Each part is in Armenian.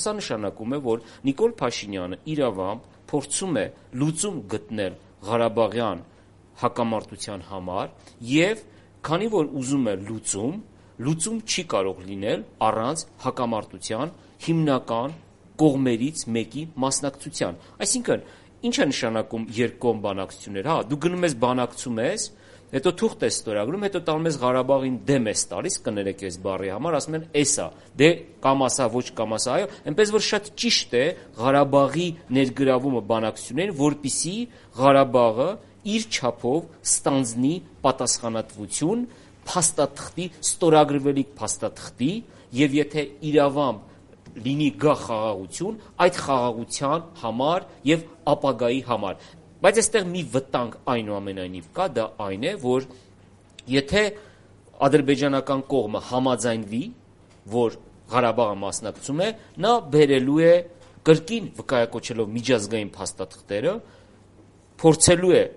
Սա նշանակում է, որ Նիկոլ Փաշինյանը իրավամբ փորձում է լուծում գտնել Ղարաբաղյան հակամարտության համար եւ քանի որ ուզում է լուծում չի կարող լինել առանց հակամարտության հիմնական կողմերից մեկի մասնակցության։ Այսինքն, ինչ է նշանակում երկկողմ բանակցություններ, դու գնում ես բանակցում ես, հետո թուղթ ես ստորագրում, հետո տալում ես Ղարաբաղին դեմ ես տալիս, կներեք այս բառի համար, ասում են էսա, դե կամ ասա ոչ կամ ասա այո, այնպես որ շատ ճիշտ է Ղարաբաղի ներգրավումը բանակցություններին, որպեսզի Ղարաբաղը իր չափով ստանձնի պատասխանատվություն փաստաթղթի, ստորագրվելիք փաստաթղթի եւ եթե իրավամբ լինի գա խաղաղություն, այդ խաղաղության համար եւ ապագայի համար։ Բայց այստեղ մի վտանգ այնուամենայնիվ կա, դա այն է, որ եթե ադրբեջանական կողմը համաձայնվի, որ Ղարաբաղը մասնակցում է, նա բերելու է կրկին վկայակոչելով միջազգային փաստաթղթերը, փորձելու է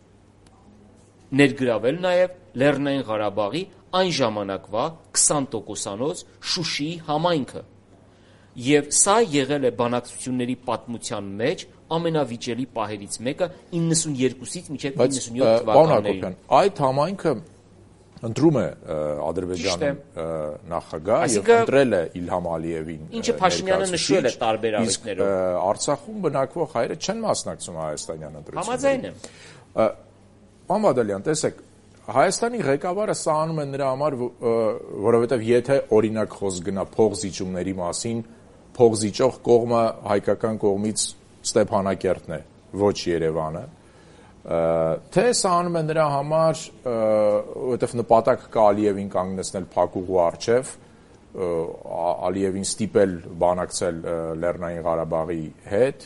ներգրավել նաև Լեռնային Ղարաբաղի այն ժամանակվա 20%-անոց Շուշիի համայնքը։ Եվ սա եղել է բանակցությունների պատմության մեջ ամենավիճելի պահերից մեկը 92-ից մինչև 97 թվականներին։ Այդ համայնքը ընտրում է Ադրբեջանում նախագահ եւ ընտրել է Իլհամ Ալիևին։ Ինչը Փաշինյանը նշել է տարբեր առիթներով։ Արցախում բնակվող հայերը չեն մասնակցում հայաստանյան ընտրություններին։ Համաձայն եմ։ Պարոն Բադալյան, տեսեք, Հայաստանի ղեկավարը սա անում է նրա համար, որովհետև եթե օրինակ խոսք գնա փողզիջումների մասին, փողզիջող կողմը հայկական կողմից Ստեփանակերտն է, ոչ Երևանը, թե սա անում է նրա համար, որովհետև նպատակ կա Ալիևին կանգնեցնել փակուղու առջև, Ալիևին ստիպել բանակցել Լեռնային Ղարաբաղի հետ,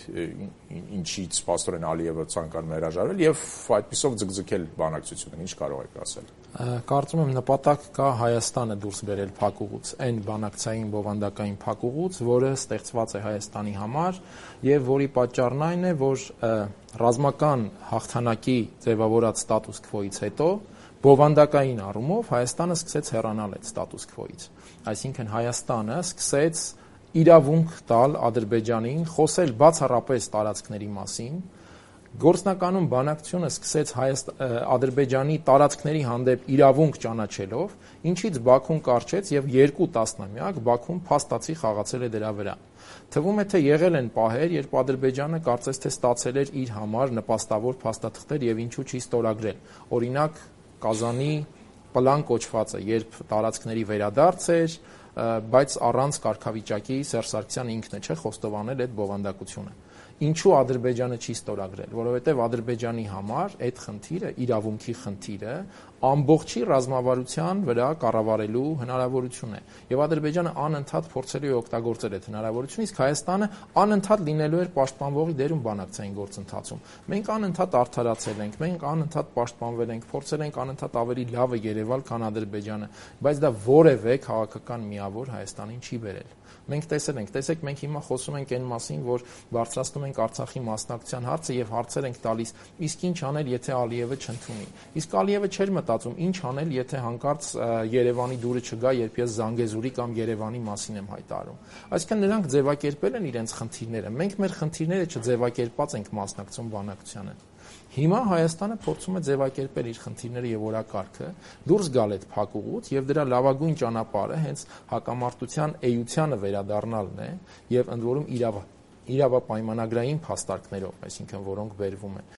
ինչից փաստորեն Ալիևը ցանկանում է հրաժարվել եւ այդպիսով ձգձգել բանակցությունը, ինչ կարող եք ասել։ Կարծում եմ նպատակ կա Հայաստանը դուրս բերել փակուղուց, այն բանակցային բովանդակային փակուղուց, որը ստեղծված է Հայաստանի համար եւ որի պատճառն այն է, որ ռազմական հաղթանակի ձևավորած ստատուս քվոից հետո բովանդակային առումով Հայաստանը սկսեց հեռանալ այդ ստատուս քվոից։ Այսինքն Հայաստանը սկսեց իրավունք տալ Ադրբեջանին խոսել բացառապես տարածքների մասին, գործնականում բանակցությունը սկսեց Ադրբեջանի տարածքների հանդեպ իրավունք ճանաչելով, ինչից Բաքուն կարճեց եւ 2 տասնամյակ Բաքուն փաստացի խաղացել է դրա վրա։ Թվում է թե եղել են պահեր, երբ Ադրբեջանը կարծես թե ստացել էր իր համար նպաստավոր փաստաթղթեր եւ ինչու չի ստորագրել։ Օրինակ Կազանի պլան կոչվածը, երբ տարածքների վերադարձ էր, բայց առանց կարգավիճակի Սերժ Սարգսյանը ինքն է խոստովանել այդ բովանդակությունը։ Ինչու Ադրբեջանը չի ստորագրել, որովհետև Ադրբեջանի համար այդ խնդիրը, իրավունքի խնդիրը ամբողջի ռազմավարության վրա կառավարելու հնարավորություն է։ Եվ Ադրբեջանը անընդհատ փորձելու է օգտագործել այդ հնարավորությունը, իսկ Հայաստանը անընդհատ լինելու էր պաշտպանվողի դերում բանակցային գործընթացում։ Մենք անընդհատ արդարացել ենք, մենք անընդհատ պաշտպանվել ենք, փորձել ենք անընդհատ ավելի լավը երևալ, քան Ադրբեջանը, բայց դա որևէ քաղաքական միավոր Հայաստանին չի բերել։ Մենք տեսել ենք, տեսեք, մենք հիմա խոսում ենք այն մասին, որ բարձրացնում ենք Արցախի մասնակցության հարցը եւ հարցեր ենք տալիս, իսկ ինչ անել, եթե Ալիևը չընդունի։ Իսկ Ալիևը չէր մտածում, ինչ անել, եթե հանկարծ Երևանի դուրը չգա, երբ ես Զանգեզուրի կամ Երևանի մասին եմ հայտարարում։ Այսինքն նրանք ձևակերպել են իրենց խնդիրները։ Մենք մեր խնդիրները չձևակերպած ենք մասնակցում բանակցությանը։ Հիմա Հայաստանը փորձում է ձևակերպել իր խնդիրները եւ օրակարգը, դուրս գալ այդ փակուղուց եւ դրա լավագույն ճանապարհը հենց հակամարտության էությանը վերադառնալն է եւ ընդ որում իրավապայմանագրային փաստարկներով, այսինքն որոնք բերվում են։